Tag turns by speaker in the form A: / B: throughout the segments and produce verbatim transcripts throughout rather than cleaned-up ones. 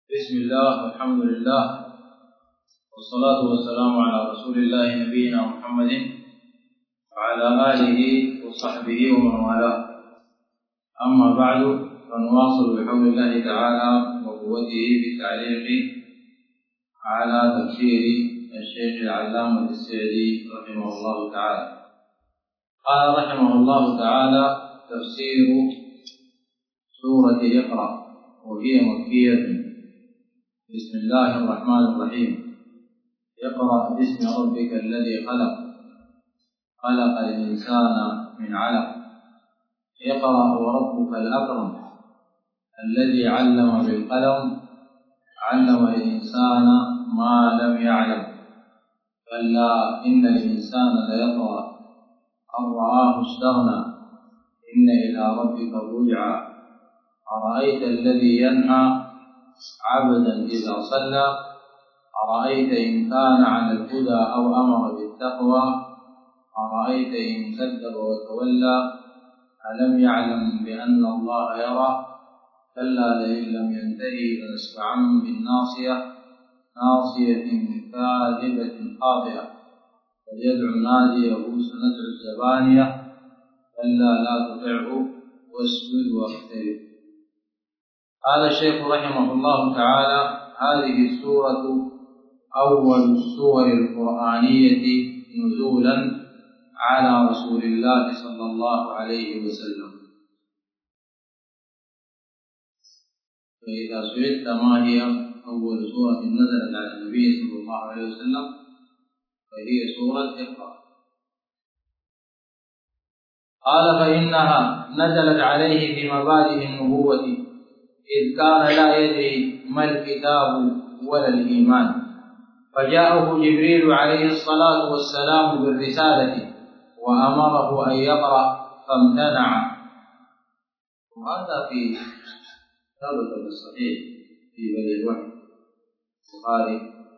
A: بسم الله والحمد لله والصلاة والسلام على رسول الله نبينا محمد وعلى آله وصحبه ومن والاه. أما بعد، فنواصل بحول الله تعالى وقوته بالتعليق على تفسير الشيخ العلامة السعدي رحمه الله تعالى. قال رحمه الله تعالى: تفسير سورة اقرأ، وهي مكية. بسم الله الرحمن الرحيم. اقرأ باسم ربك الذي خلق، خلق الإنسان من علق. اقرأ وربك الأكرم الذي علم بالقلم، علم الإنسان ما لم يعلم. كلا إن الإنسان ليطغى أن رآه استغنى، إن إلى ربك الرجعى. أرأيت الذي ينهى عبدا إذا صلى، أرأيت إن كان على الهدى أو أمر بالتقوى، أرأيت إن كذب وتولى. ألم يعلم بأن الله يرى، كلا لئن لم ينتهي لنسفعا بالناصية، ناصية كاذبة خاطئة. فليدع ناديه سندع الزبانية، كلا لا تطعه واسجد واقترب. قال الشيخ رحمه الله تعالى: هذه السورة أول السور القرآنية نزولا على رسول الله صلى الله عليه وسلم. فإذا سئلت ما هي أول سورة نزلت على النبي صلى الله عليه وسلم، فهي سورة اقرأ. قال: فإنها نزلت عليه في مبادئ النبوة، إذ كان لا يدري ما الكتاب ولا الإيمان، فجاءه جبريل عليه الصلاة والسلام بالرسالة وأمره أن يقرأ فامتنع. وهذا في ثبت بالصحيح في بدء الوحي البخاري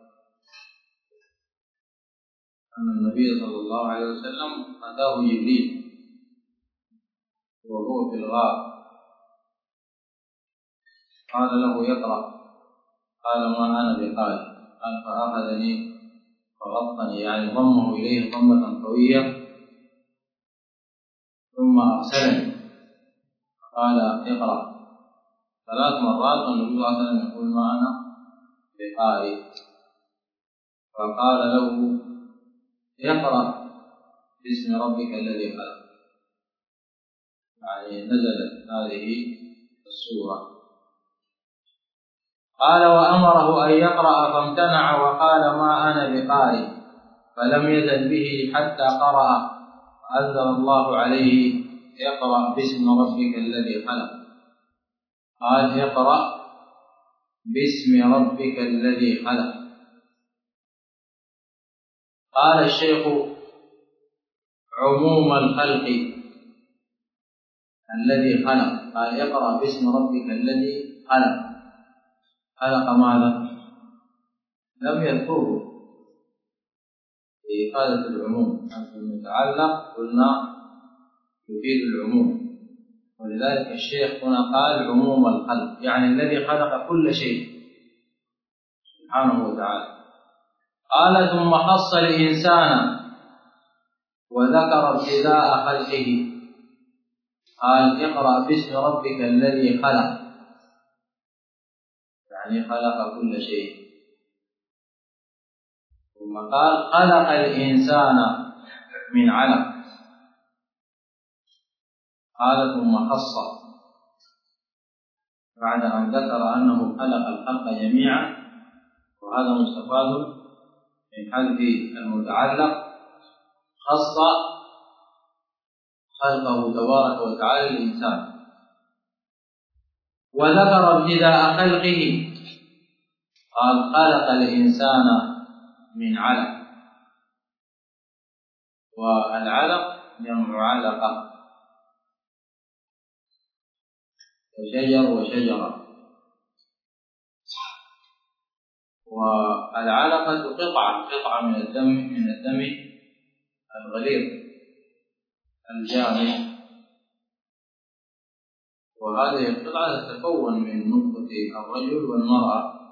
A: أن النبي صلى الله عليه وسلم أتاه جبريل وهو في الغار، قال له يقرأ، قال ما أنا بقارئ. قال فأخذني فغطني، يعني ضمه إليه ضمة قوية، ثم أرسلني قال اقرأ ثلاث مرات، والنبي صلى الله عليه وسلم يقول ما أنا بقارئ. فقال له يقرأ باسم ربك الذي خلق، يعني نزلت هذه السورة. قال وأمره أن يقرأ فامتنع وقال ما أنا بقارئ، فلم يزل به حتى قرأ، فأنزل الله عليه اقرأ باسم ربك الذي خلق. قال اقرأ باسم ربك الذي خلق. قال الشيخ: عموم الخلق الذي خلق. قال اقرأ باسم ربك الذي خلق. خلق ماذا؟ لم يذكره في إفادة العموم، المتعلق قلنا يفيد العموم، ولذلك الشيخ هنا قال عموم الخلق، يعني الذي خلق كل شيء سبحانه وتعالى. قال ثم خص الإنسان وذكر ابتداء خلقه. قال اقرأ باسم ربك الذي خلق، يعني خلق كل شيء. ثم قال خلق الإنسان من علق. قال ثم خص بعد أن ذكر أنه خلق الخلق جميعا، وهذا مستفاد من حذف المتعلق، خص خلقه تبارك وتعالى الإنسان، وذكر ابتداء خلقه. قال خلق الإنسان من علق، والعلق جمع علقة، وشجر وشجرة. والعلقة قطعة قطعة من الدم من الدم الغليظ الجامد، وهذه القطعة تتكون من نطفة الرجل والمرأة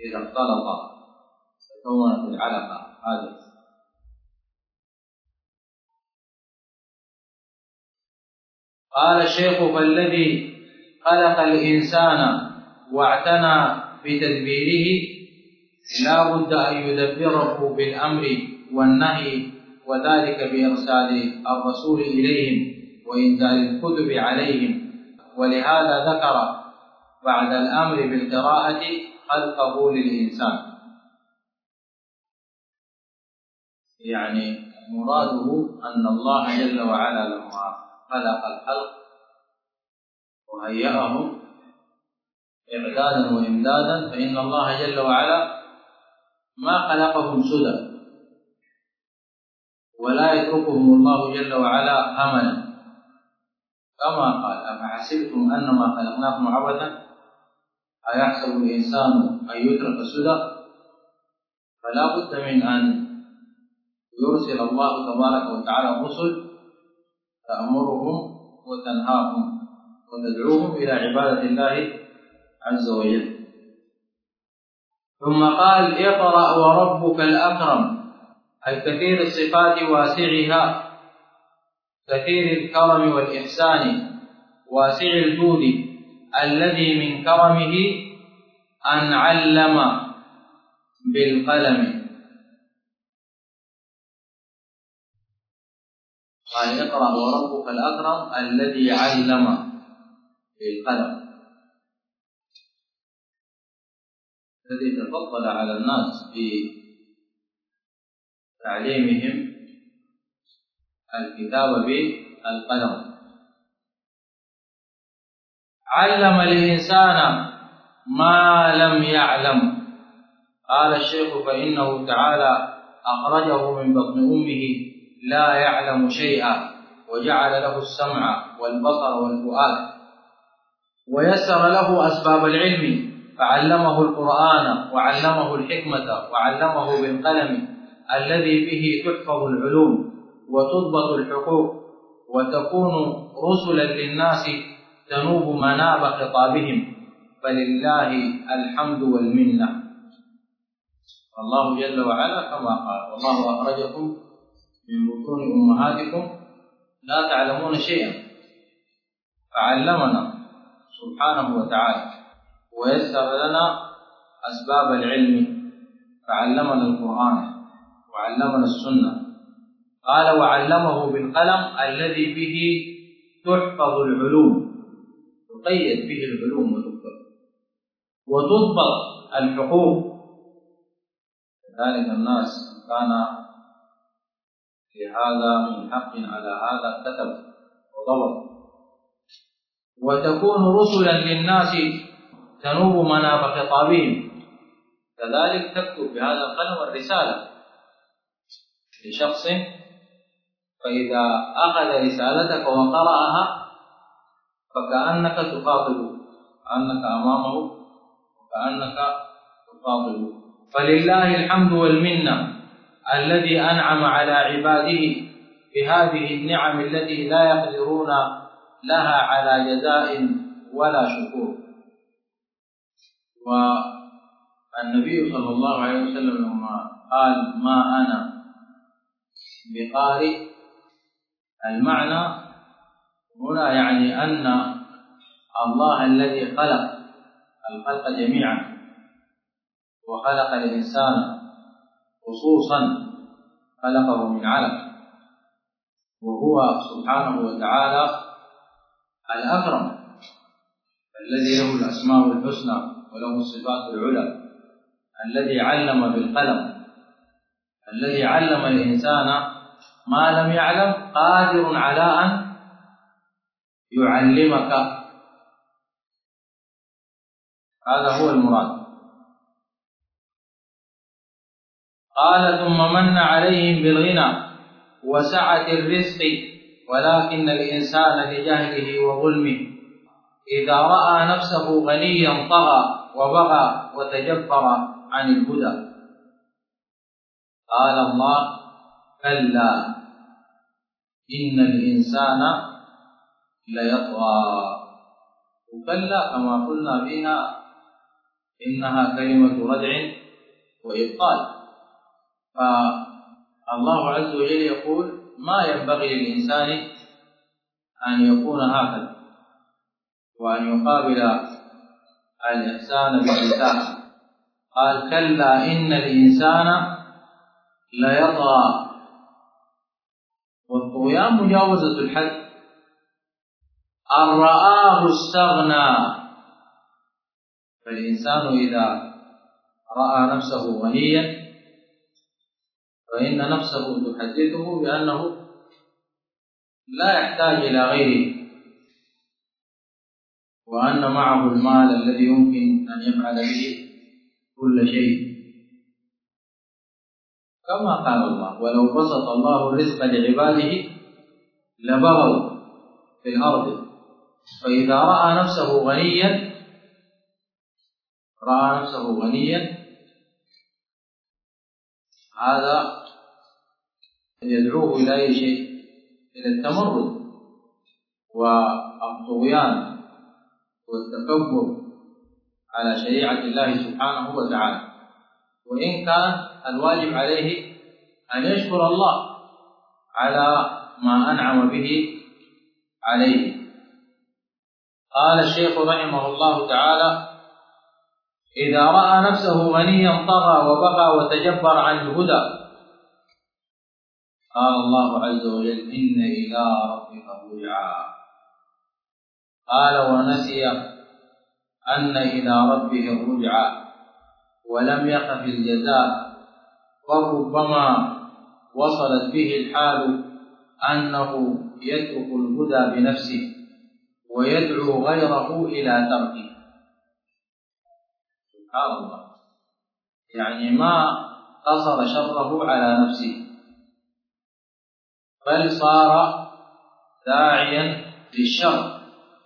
A: إذا اختلط تكونت العلقة هذه. قال الشيخ: فالذي خلق الإنسان واعتنى بتدبيره لا بد أن يدبره بالأمر والنهي، وذلك بإرسال الرسول إليهم وإنزال الكتب عليهم. ولهذا ذكر بعد الأمر بالقراءة خلقه للإنسان، يعني مراده أن الله جل وعلا لما خلق الخلق وهيأهم إعدادا وإمدادا، فإن الله جل وعلا ما خلقهم سدى، ولا يتركهم الله جل وعلا هملا، كما قال: أفحسبتم أنما خلقناكم عبثا أيحسب الإنسان أن يترك سدى؟ فلا بد من أن يرسل الله تبارك وتعالى رسل تأمرهم وتنهاهم وتدعوهم إلى عبادة الله عز وجل. ثم قال: اقرأ وربك الأكرم، أي كثير الصفات واسعها، كثير الكرم والإحسان، واسع الجود، الذي من كرمه أن علم بالقلم. قال: اقرأ وربك الأكرم الذي علم بالقلم، الذي تفضل على الناس بتعليمهم الكتاب بالقلم. علم الإنسان ما لم يعلم. قال الشيخ: فإنه تعالى أخرجه من بطن أمه لا يعلم شيئا، وجعل له السمع والبصر والفؤاد، ويسر له أسباب العلم، فعلمه القرآن وعلمه الحكمة وعلمه بالقلم الذي به تحفظ العلوم وتضبط الحقوق وتكون رسلا للناس تنوب مناب خطابهم، فلله الحمد والمنة. الله جل وعلا كما قال: والله أخرجكم من بطون أمهاتكم لا تعلمون شيئا، فعلمنا سبحانه وتعالى ويسر لنا أسباب العلم، فعلمنا القرآن وعلمنا السنة. قال: وعلمه بالقلم الذي به تحفظ العلوم، تقيد به العلوم وتضبط الحقوق. كذلك الناس كان لهذا من حق على هذا كتب وضبط. وتكون رسلا للناس تنوب مناب خطابهم، كذلك تكتب بهذا القلم الرسالة لشخص، فإذا أخذ رسالتك وقرأها فكأنك تخاطبه، كأنك أمامه وكأنك تخاطبه. فلله الحمد والمنة الذي أنعم على عباده بهذه النعم التي لا يقدرون لها على جزاء ولا شكور. والنبي صلى الله عليه وسلم لما قال: ما أنا بقارئ، المعنى هنا يعني أن الله الذي خلق الخلق جميعا وخلق الإنسان خصوصا خلقه من علق، وهو سبحانه وتعالى الأكرم الذي له الأسماء الحسنى وله الصفات العلى، الذي علم بالقلم، الذي علم الإنسان ما لم يعلم، قادر على أن يعلمك. هذا هو المراد. قال: ثم من عليهم بالغنى وسعة الرزق، ولكن الإنسان لجهله وظلمه إذا رأى نفسه غنيا طغى وبغى وتجبر عن الهدى. قال الله: كلا إن الإنسان ليطغى. وكلا كما قلنا فيها إنها كلمة ردع وإبطال. فالله عز وجل يقول ما ينبغي للإنسان أن يكون هكذا وأن يقابل الإحسان بالإساءة. قال كلا إن الإنسان ليطغى. والطغيان مجاوزة الحد. أن رآه استغنى. فالإنسان إذا رأى نفسه غنيا فإن نفسه تحدثه بأنه لا يحتاج إلى غيره، وأن معه المال الذي يمكن أن يفعل به كل شيء، كما قال الله ولو بسط الله الرزق لعباده لبغوا في الأرض. فإذا رأى نفسه غنيا رأى نفسه غنيا هذا يدعوه إلى أي شيء؟ إلى التمرد والطغيان والتكبر على شريعة الله سبحانه وتعالى. وإن كان الواجب عليه أن يشكر الله على ما أنعم به عليه. قال الشيخ رحمه الله تعالى إذا رأى نفسه غنيا طغى وبغى وتجبر عن الهدى. قال الله عز وجل إن إلى ربك الرجعى. قال ونسي أن إلى ربه الرجعى ولم يخف الجزاء، فربما وصلت به الحال أنه يترك الهدى بنفسه ويدعو غيره إلى تركه. سبحان الله، يعني ما قصر شره على نفسه بل صار داعيا للشر،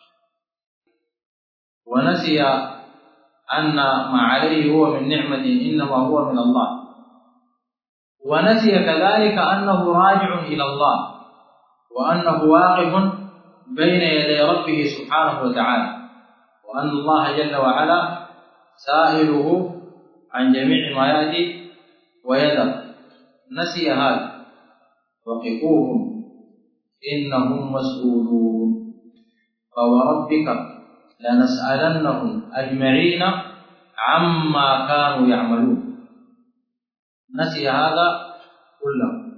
A: ونسي أن ما عليه هو من نعمة إنما هو من الله، ونسي كذلك أنه راجع إلى الله وأنه واقف بين يدي ربه سبحانه وتعالى، وأن الله جل وعلا سائله عن جميع ما يأتي ويذر. نسي هذا. وقفوهم إنهم مسؤولون فوربك لنسألنهم أجمعين عما كانوا يعملون. نسي هذا كله.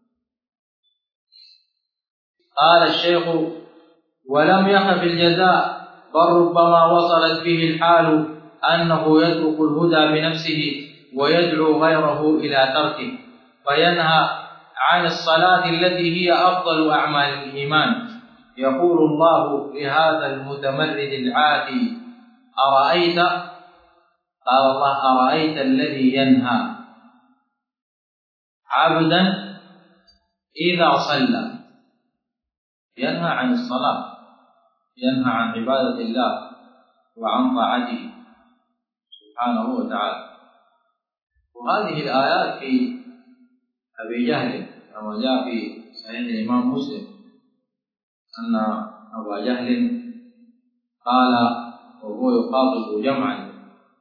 A: قال الشيخ ولم يخف الجزاء، بل ربما وصلت به الحال أنه يترك الهدى بنفسه ويدعو غيره إلى تركه، فينهى عن الصلاة التي هي أفضل أعمال الإيمان. يقول الله لهذا المتمرد العاتي أرأيت، قال الله أرأيت الذي ينهى عبدا إذا صلى. ينهى عن الصلاة، ينهى عن عبادة الله وعن طاعته سبحانه وتعالى. وهذه الآيات في أبي جهل كما جاء في صحيح الإمام مسلم أن أبا جهل قال وهو يخاطب جمعا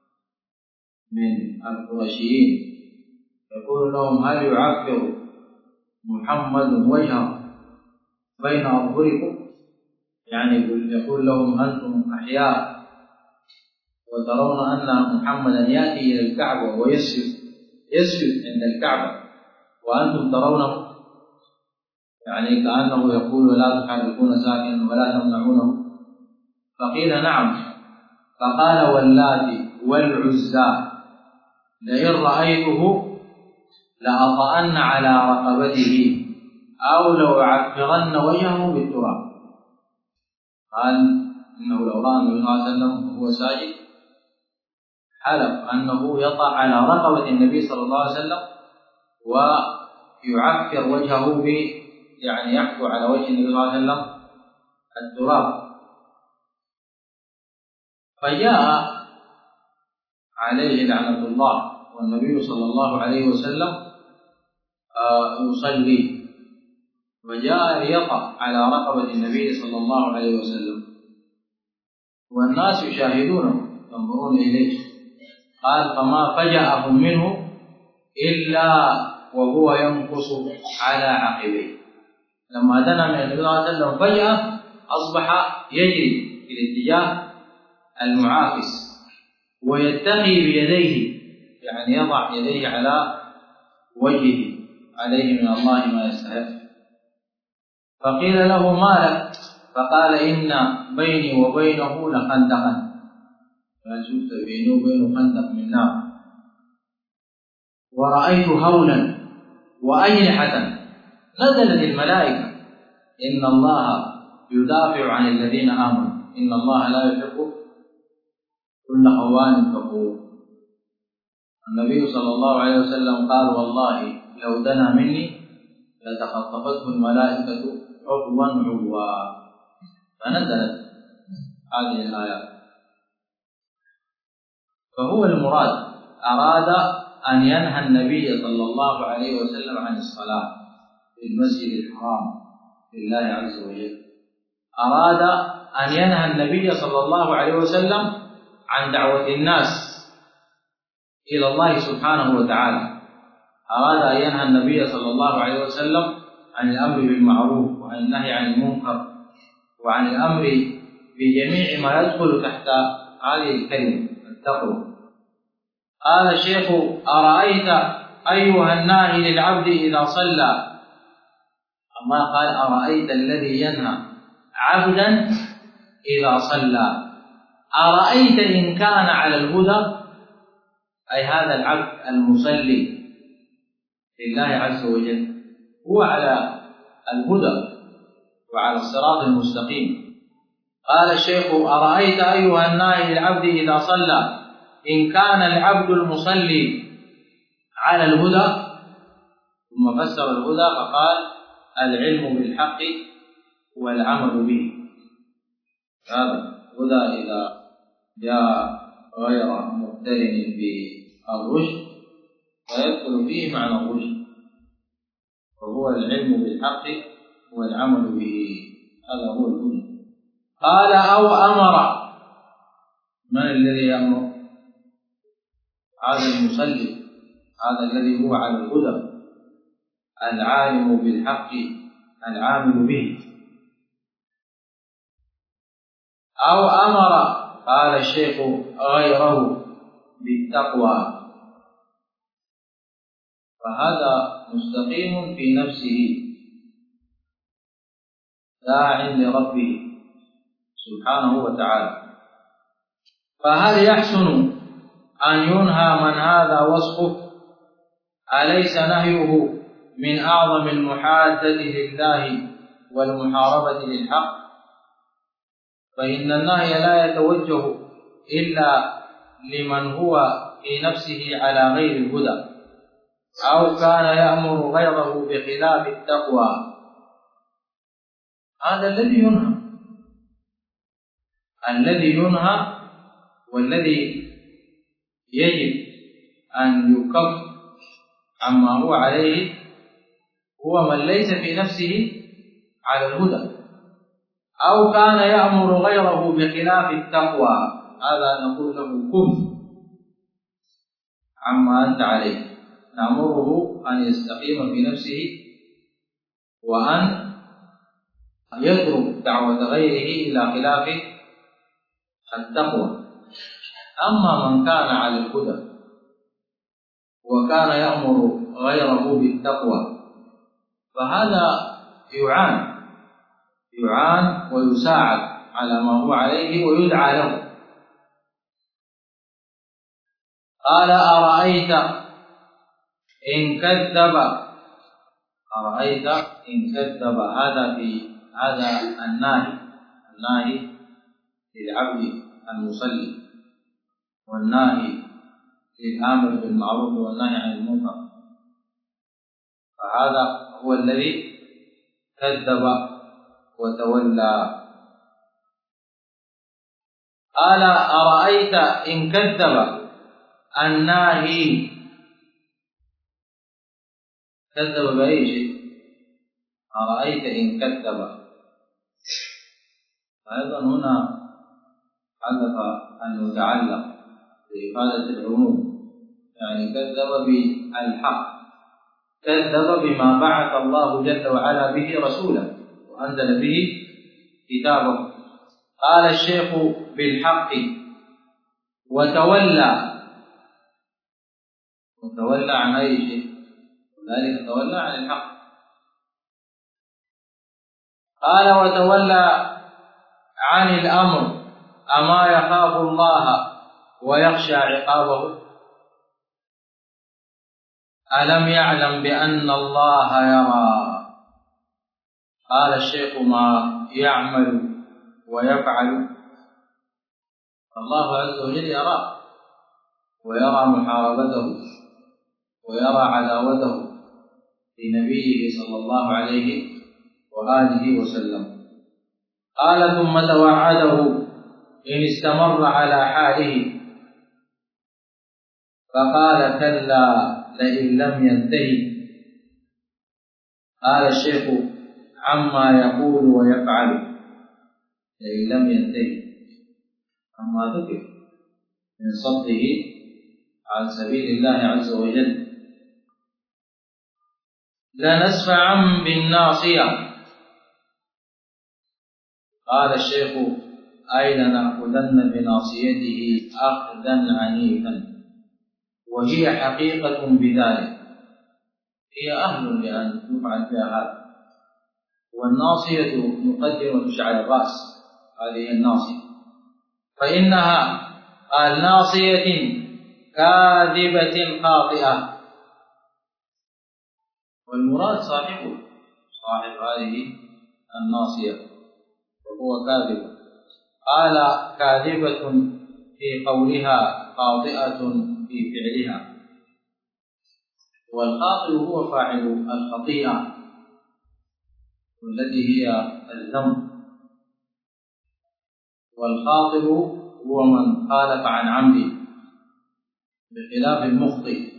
A: من القرشيين يقول لهم هل يعفر محمد وجهه بين أظهركم؟ يعني يقول لهم أنتم أحياء وترون أن محمدا يأتي إلى الكعبة ويسجد يسجد عند الكعبة وأنتم ترونه، يعني كأنه يقول لا تحركون ساكنا ولا تمنعونه. فقيل نعم. فقال واللات والعزى لئن رأيته لأطأن على رقبته أو لو عفرن وجهه بالتراب. قال إنه لو رأى النبي صلى الله عليه وسلم وهو ساجد حلف أنه يطأ على رقبة النبي صلى الله عليه وسلم ويعفر وجهه ب يعني يحكو على وجه النبي صلى الله عليه وسلم التراب. فجاء عليه لعنة الله والنبي صلى الله عليه وسلم يصلي وجاء ليطأ على رقبة النبي صلى الله عليه وسلم والناس يشاهدونه ينظرون إليه، قال فما فجأهم منه إلا وهو ينقص على عقبيه. لما دنا من النبي صلى الله عليه وسلم فجأة أصبح يجري في الاتجاه المعاكس ويتقي بيديه، يعني يضع يديه على وجهه عليه من الله ما يستحق. فقيل له ما لك؟ فقال إن بيني وبينه لخندقا، فشفت بيني وبينه خندق من نار، ورأيت هولا وأجنحة. نزلت الملائكة إن الله يدافع عن الذين آمنوا إن الله لا يحب كل خوان كفور. النبي صلى الله عليه وسلم قال والله لو دنا مني لتخطفته الملائكة عضوا عضوا. فنزلت هذه الآيات. فهو المراد أراد أن ينهى النبي صلى الله عليه وسلم عن الصلاة في المسجد الحرام لله عز وجل. أراد أن ينهى النبي صلى الله عليه وسلم عن دعوة الناس إلى الله سبحانه وتعالى. أراد أن ينهى النبي صلى الله عليه وسلم عن الأمر بالمعروف وعن النهي عن المنكر وعن الأمر بجميع ما يدخل تحت هذه الكلمة التقوى. قال الشيخ أرأيت أيها الناهي للعبد إذا صلى، أما قال أرأيت الذي ينهى عبدا إذا صلى. أرأيت إن كان على الهدى، أي هذا العبد المصلي لله عز وجل هو على الهدى وعلى الصراط المستقيم. قال الشيخ أرأيت أيها الناهي للعبد إذا صلى إن كان العبد المصلي على الهدى. ثم فسر الهدى فقال العلم بالحق والعمل به. هذا هدى إذا جاء غير مقترن بالرشد فيدخل فيه معنى الرشد، وهو العلم بالحق والعمل به. هذا هو الهدى. قال أو أمر. من الذي يأمر؟ هذا المصلي، هذا الذي هو على الهدى العالم بالحق العامل به. أو أمر قال الشيخ غيره بالتقوى، فهذا مستقيم في نفسه داع لربه سبحانه وتعالى. فهل يحسن أن ينهى من هذا وصفه؟ أليس نهيه من أعظم المحادة لله والمحاربة للحق؟ فإن النهي لا يتوجه إلا لمن هو في نفسه على غير الهدى أو كان يأمر غيره بخلاف التقوى. هذا الذي ينهى الذي ينهى والذي يجب أن يكف عما هو عليه هو من ليس في نفسه على الهدى أو كان يأمر غيره بخلاف التقوى. هذا نقول له كف عما أنت عليه، نأمره أن يستقيم في نفسه وأن يترك دعوة غيره إلى خلاف التقوى. أما من كان على الهدى وكان يأمر غيره بالتقوى فهذا يعان يعان ويساعد على ما هو عليه ويدعى له. قال أرأيت إن كذب أرأيت إن كذب. هذا في هذا الناهي الناهي للعبد المصلي والناهي للآمر بالمعروف والنهي عن المنكر، فهذا هو الذي كذب وتولى. قال أرأيت إن كذب الناهي. كذب بأي شيء؟ أرأيت إن كذب. أيضا هنا حذف المتعلق بإفادة العموم، يعني كذب بالحق، كذب بما بعث الله جل وعلا به رسوله وأنزل به كتابه. قال الشيخ بالحق وتولى، وتولى عن أي شيء؟ وذلك تولى عن الحق. قال وتولى عن الأمر أما يخاف الله ويخشى عقابه؟ ألم يعلم بأن الله يرى؟ قال الشيخ ما يعمل ويفعل. الله عز وجل يرى، ويرى محاربته، ويرى عداوته لنبيه صلى الله عليه وآله وسلم. قال ثم توعده إن استمر على حاله، فقال كلا لئن لم ينتهي. قال الشيخ عما يقول ويفعل لئن لم ينتهي، عما ذكر من صده عن سبيل الله عز وجل. لنسفعا بالناصية. قال الشيخ أي لنأخذن بناصيته أخذا عنيفا، وهي حقيقة بذلك، هي أهل لأن يفعل بها هذا. والناصية مقدمة شعر الرأس، هذه الناصية، فإنها قال ناصية كاذبة خاطئة، والمراد صاحبه صاحب هذه الناصية وهو كاذب. قال كاذبة في قولها خاطئة في فعلها، والخاطئ هو فاعل الخطيئة والتي هي الذنب، والخاطئ هو من خالف عن عمده بخلاف المخطئ.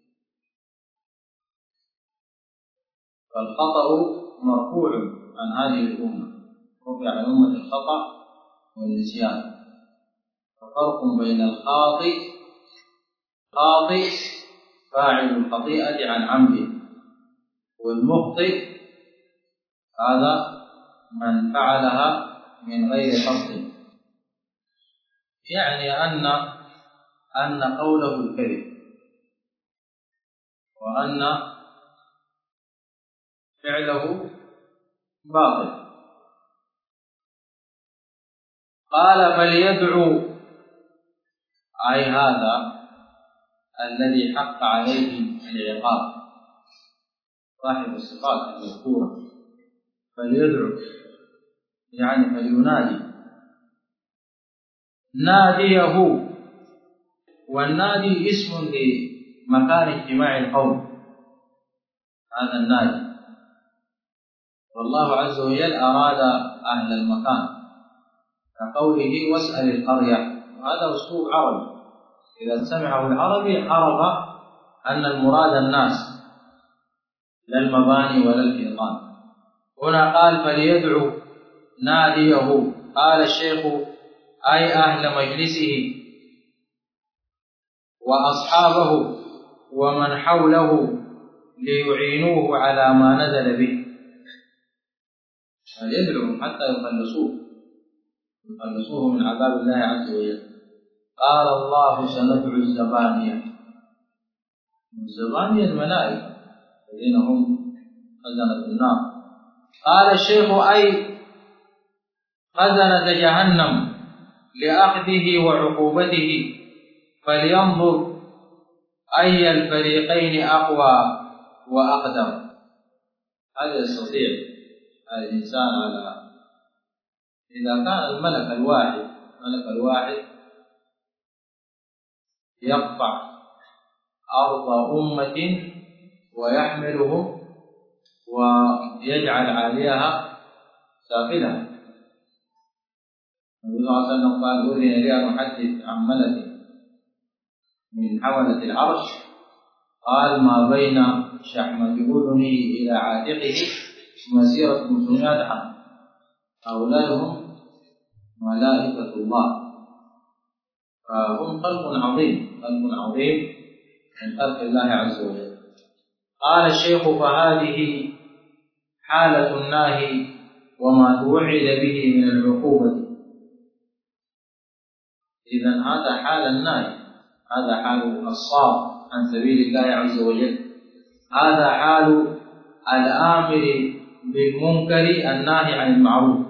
A: فالخطأ مرفوع عن هذه الأمة، رفع عن أمة الخطأ والنسيان. ففرق بين الخاطئ خاطئ فاعل الخطيئة عن عمده، والمخطئ هذا من فعلها من غير قصد، يعني أن أن قوله الكذب وأن فعله باطل. قال فليدعو، أي هذا الذي حق عليه العقاب صاحب الصفات المذكورة، فليدعو يعني فلينادي ناديه، والنادي اسم لمكان اجتماع القوم، هذا النادي. والله عز وجل أراد أهل المكان كقوله واسأل القرية، وهذا أسلوب عربي، إذا سمعه العربي عرف أن المراد الناس لا المباني ولا الحيطان. هنا قال فليدعو ناديه، قال الشيخ أي أهل مجلسه وأصحابه ومن حوله ليعينوه على ما نزل به. فليدعو حتى يخلصوه يخلصوه من عذاب الله عز وجل. قال الله سندعو الزبانية، الزبانية الملائكة الذين هم خزنة النار. قال الشيخ أي خزنة جهنم لأخذه وعقوبته، فلينظر أي الفريقين أقوى وأقدم. هذا يستطيع الإنسان على إذا كان الملك الواحد الملك الواحد يقطع أرض أمة ويحملهم ويجعل عليها سافلها. النبي صلى الله عليه وسلم قال أذن لي أن أحدث عن ملك من حملة العرش، قال ما بين شحمة أذنه إلى عاتقه مسيرة خمسمائة عام، هؤلاء هم ملائكة الله. فهم خلق عظيم، خلق عظيم من خلق الله عز وجل. قال الشيخ: فهذه حالة الناهي وما توعد به من العقوبة. إذن هذا حال الناهي، هذا حال الصاد عن سبيل الله عز وجل، هذا حال الآمر بالمنكر الناهي عن المعروف.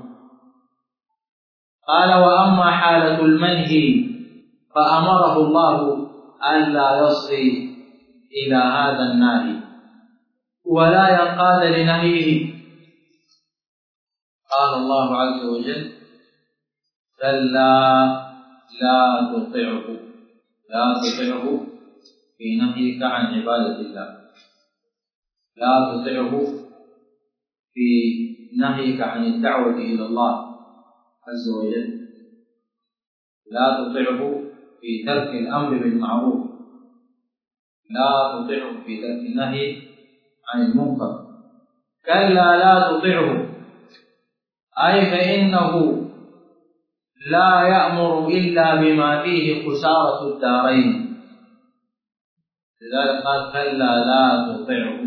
A: قال: وأما حالة المنهي فأمره الله ألا يصغي إلى هذا الناهي ولا ينقاد لنهيه. قال الله عز وجل: كلا لا تطعه، لا تطعه في نهيك عن عبادة الله، لا تطعه في نهيك عن الدعوة إلى الله عز وجل، لا تطعه في ترك الأمر بالمعروف، لا تطعه في ترك النهي عن المنكر. كلا لا تطعه، أي فإنه لا يأمر إلا بما فيه خسارة الدارين. لذلك قال: كلا لا تطعه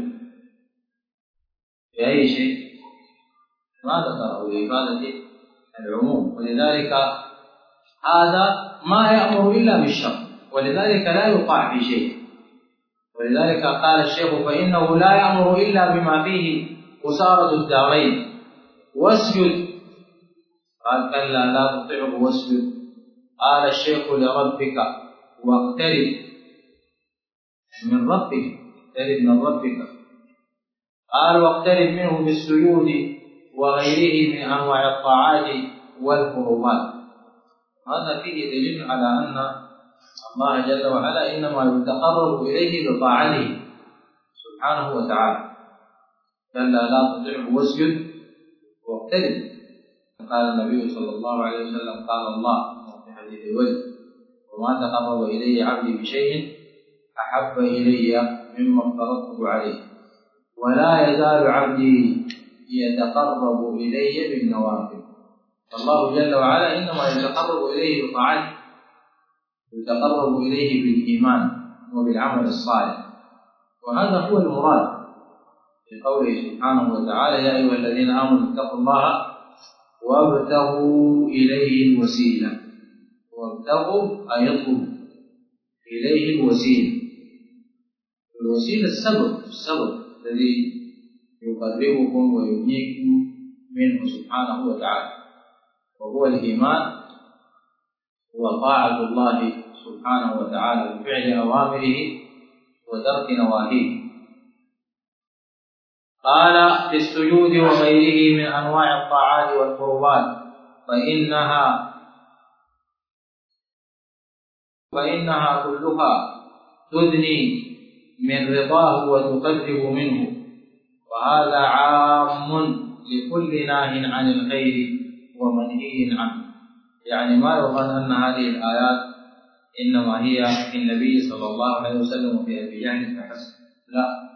A: في أي شيء، ما ذكره لإفادة العموم، ولذلك هذا ما يأمر إلا بالشر، ولذلك لا يطاع في شيء. ولذلك قال الشيخ: فإنه لا يأمر إلا بما فيه خسارة الدارين. واسجد، قال: كلا لا تطعه واسجد. قال الشيخ: لربك واقترب من ربك، اقترب من ربك. قال: واقترب منه بالسجود وغيره من أنواع الطاعات والقربات. هذا فيه دليل على أن الله جل وعلا إنما يتقرب إليه بطاعته سبحانه وتعالى. كلا لا تطعه واسجد واقترب. قال النبي صلى الله عليه وسلم: قال الله في حديث الوجه: وما تقرب إلي عبدي بشيء أحب إلي مما افترضته عليه، ولا يزال عبدي يتقرب إلي بالنوافل. فالله جل وعلا إنما يتقرب إليه بطاعته، يتقرب إليه بالإيمان وبالعمل الصالح، وهذا هو المراد في قوله سبحانه وتعالى: يا أيها الذين آمنوا اتقوا الله وابتغوا إليه الوسيلة. وابتغوا أي اطلبوا إليه الوسيلة. الوسيلة السبب، السبب الذي يقربكم ويبنيكم منه سبحانه وتعالى، وهو الإيمان وطاعة الله سبحانه وتعالى بفعل أوامره وترك نواهيه. قال: في السجود وغيره من أنواع الطاعات والقربات، فإنها فإنها كلها تدني من رضاه وتقرب منه، وهذا عام لكل ناه عن الخير ومنهي عنه. يعني ما يظن أن هذه الآيات إنما هي في النبي صلى الله عليه وسلم وفي أبي جهل فحسب، لا،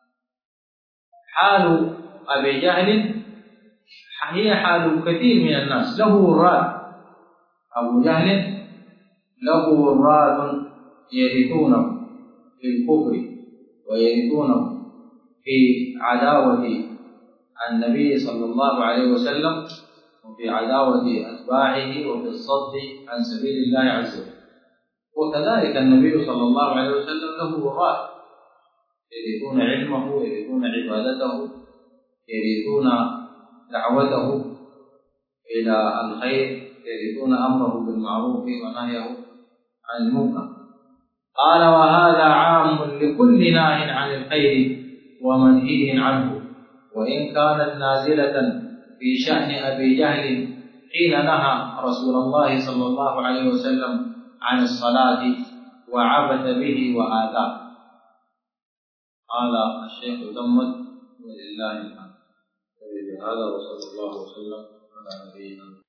A: حال أبي جهل هي حال كثير من الناس. له وراد، أبو جهل له وراد يرثونه في الكفر ويرثونه في عداوة النبي صلى الله عليه وسلم وفي عداوة أتباعه وفي الصد عن سبيل الله عز وجل. وكذلك النبي صلى الله عليه وسلم له وراد يرثون علمه، يرثون عبادته، يرثون دعوته إلى الخير، يرثون أمره بالمعروف ونهيه عن المنكر. قال: وهذا عام لكل ناه عن الخير ومنهي عنه، وإن كانت نازلة في شأن أبي جهل حين نهى رسول الله صلى الله عليه وسلم عن الصلاة وعبث به وآذاه. قال الشيخ: تمت ولله الحمد. بهذا وصلى الله وسلم على نبينا